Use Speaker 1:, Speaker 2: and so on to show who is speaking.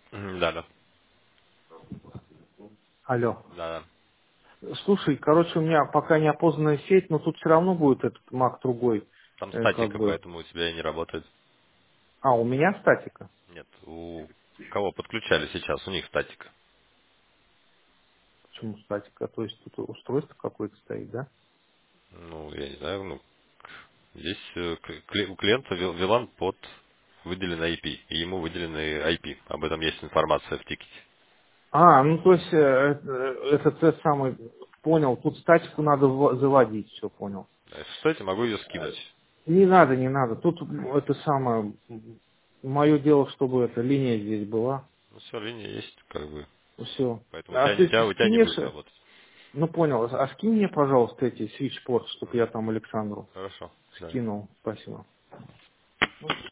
Speaker 1: Да, да.
Speaker 2: Алло.
Speaker 1: Да, да.
Speaker 2: Слушай, короче, у меня пока неопознанная сеть, но тут все равно будет этот Mac другой,
Speaker 1: Там
Speaker 2: как
Speaker 1: статика,
Speaker 2: бы.
Speaker 1: поэтому у тебя и не работает.
Speaker 2: А, у меня статика?
Speaker 1: Нет, у кого подключали сейчас, у них статика.
Speaker 2: Почему статика? То есть тут устройство какое-то стоит, да?
Speaker 1: Ну, я не знаю, ну, здесь у клиента VLAN под выделенный IP, и ему выделенный IP. Об этом есть информация в тикете.
Speaker 2: А, ну то есть это те самый, понял, тут статику надо заводить, все понял.
Speaker 1: Если что, я тебе могу ее скинуть.
Speaker 2: Не надо, не надо. Тут это самое, мое дело, чтобы эта линия здесь была.
Speaker 1: Ну, все, линия есть, как бы.
Speaker 2: Все.
Speaker 1: Поэтому
Speaker 2: А ты
Speaker 1: у тебя не
Speaker 2: скинешь,
Speaker 1: будет работать.
Speaker 2: ну понял, а скинь мне, пожалуйста, эти свитчпорт, чтобы я там Александру
Speaker 1: Хорошо, да.
Speaker 2: скинул. Спасибо.